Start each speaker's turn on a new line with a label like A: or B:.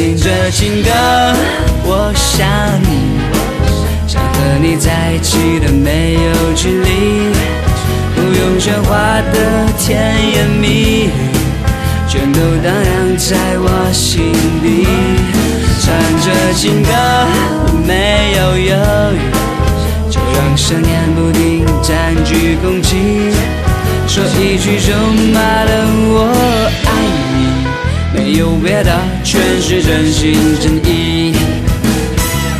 A: 听着情歌，我想你，想和你在一起的没有距离，不用喧哗的甜言蜜语，全都荡漾在我心底。唱着情歌，没有犹豫，就让想念不停占据空气，说一句就骂了我爱你，没有别的，全是真心真意。